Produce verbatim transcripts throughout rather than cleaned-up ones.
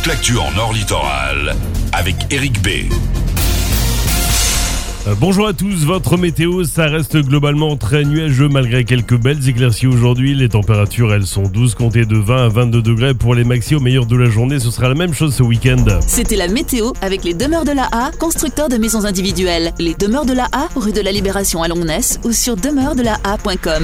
l'actu en Nord Littoral avec Eric B. Euh, bonjour à tous, votre météo, ça reste globalement très nuageux malgré quelques belles éclaircies aujourd'hui. Les températures, elles sont douces, comptées de vingt à vingt-deux degrés pour les maxi au meilleur de la journée. Ce sera la même chose ce week-end. C'était la météo avec les Demeures de la A, constructeurs de maisons individuelles. Les Demeures de la A, rue de la Libération à Longness ou sur demeure de la a point com.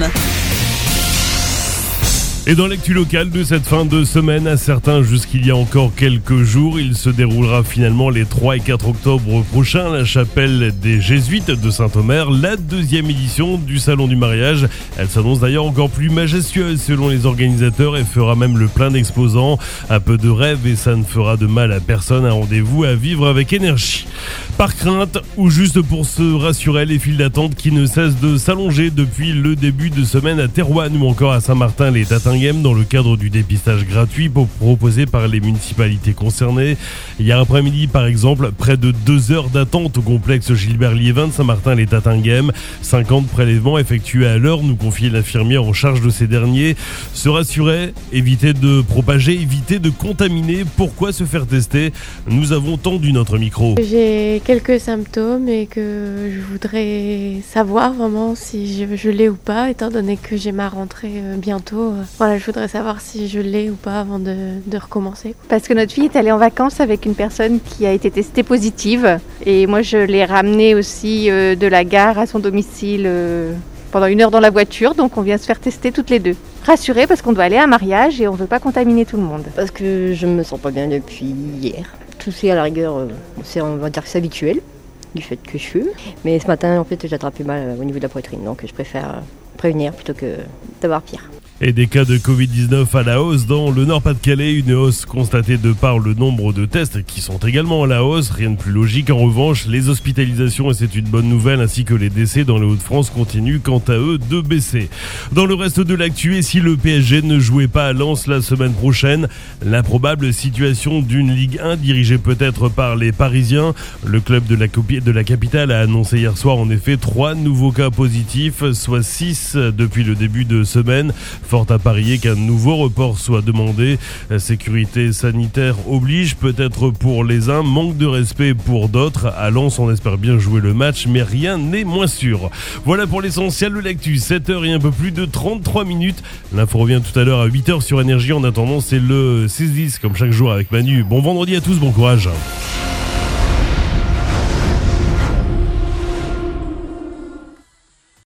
Et dans l'actu locale de cette fin de semaine, à certains jusqu'il y a encore quelques jours, il se déroulera finalement les trois et quatre octobre prochains à la chapelle des Jésuites de Saint-Omer, la deuxième édition du Salon du mariage. Elle s'annonce d'ailleurs encore plus majestueuse selon les organisateurs et fera même le plein d'exposants. Un peu de rêve et ça ne fera de mal à personne, un rendez-vous à vivre avec énergie. Par crainte ou juste pour se rassurer, les files d'attente qui ne cessent de s'allonger depuis le début de semaine à Thérouanne ou encore à Saint-Martin-les-Tatinghem dans le cadre du dépistage gratuit proposé par les municipalités concernées. Hier après-midi, par exemple, près de deux heures d'attente au complexe Gilbert-Liévin de Saint-Martin-les-Tatinghem. cinquante prélèvements effectués à l'heure, nous confie l'infirmière en charge de ces derniers. Se rassurer, éviter de propager, éviter de contaminer. Pourquoi se faire tester ? Nous avons tendu notre micro. J'ai quelques symptômes et que je voudrais savoir vraiment si je, je l'ai ou pas, étant donné que j'ai ma rentrée bientôt. Voilà, je voudrais savoir si je l'ai ou pas avant de, de recommencer. Parce que notre fille est allée en vacances avec une personne qui a été testée positive. Et moi, je l'ai ramenée aussi euh, de la gare à son domicile euh, pendant une heure dans la voiture. Donc, on vient se faire tester toutes les deux. Rassurée parce qu'on doit aller à un mariage et on ne veut pas contaminer tout le monde. Parce que je me sens pas bien depuis hier. Tout ça, à la rigueur, euh, c'est, on va dire que c'est habituel du fait que je fume. Mais ce matin, en fait, j'ai attrapé mal euh, au niveau de la poitrine. Donc, je préfère euh, prévenir plutôt que d'avoir pire. Et des cas de covid dix-neuf à la hausse dans le Nord-Pas-de-Calais, une hausse constatée de par le nombre de tests qui sont également à la hausse. Rien de plus logique. En revanche, les hospitalisations, et c'est une bonne nouvelle, ainsi que les décès dans les Hauts-de-France continuent quant à eux de baisser. Dans le reste de l'actu, et si le P S G ne jouait pas à Lens la semaine prochaine, l'improbable situation d'une Ligue un dirigée peut-être par les Parisiens. Le club de la, de la capitale a annoncé hier soir en effet trois nouveaux cas positifs, soit six depuis le début de semaine. Fort à parier qu'un nouveau report soit demandé. La sécurité sanitaire oblige, peut-être pour les uns, manque de respect pour d'autres. À Lens, on espère bien jouer le match, mais rien n'est moins sûr. Voilà pour l'essentiel de l'actu. sept heures et un peu plus de trente-trois minutes. L'info revient tout à l'heure à huit heures sur Énergie. En attendant, c'est le six dix comme chaque jour avec Manu. Bon vendredi à tous, bon courage.